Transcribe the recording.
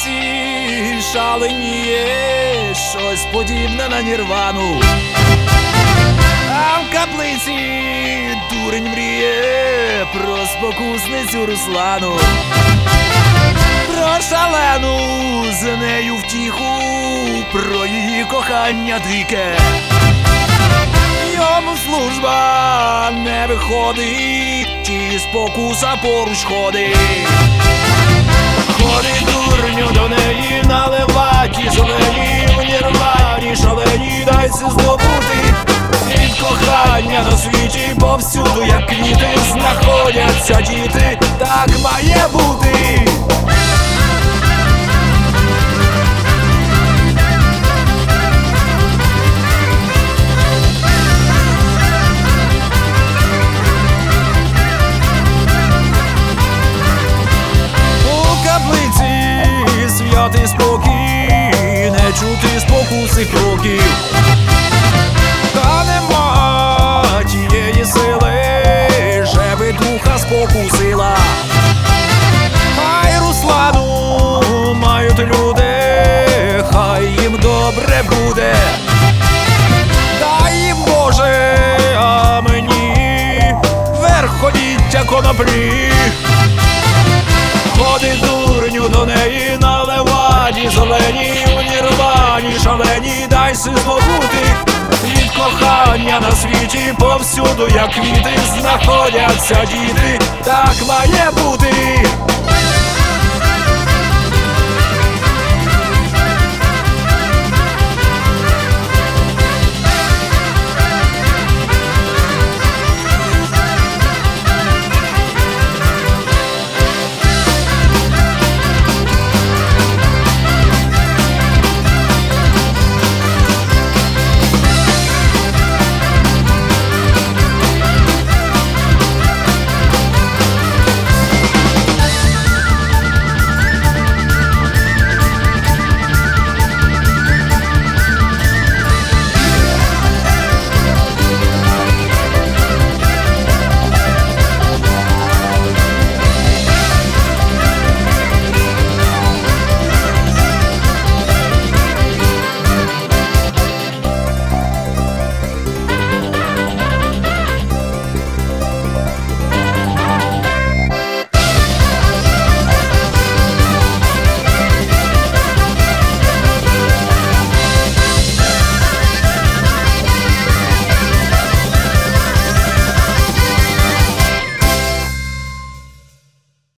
каплиці шаленіє щось подібне на нірвану. А в каплиці дурень мріє про спокусницю Руслану, про шалену з нею втіху, про її кохання дике. Йому служба не виходить, ті спокуса поруч ходить. Ходить дурню до неї на леваді, зелені в нірвані, шалені дайся здобути. Від кохання на світі повсюду, як квіти, знаходяться діти, так має бути. Святий спокій, не чути спокуси кроків, та нема тієї сили, щеби духа спокусила. Хай Руслану мають люди, хай їм добре буде. Дай їм Боже, а мені верховіття коноплі. Ходить дурню до неї на леваді, зелені в нірвані, шалені дайся здобути. Від кохання на світі повсюду, як квіти, знаходяться діти, так має бути.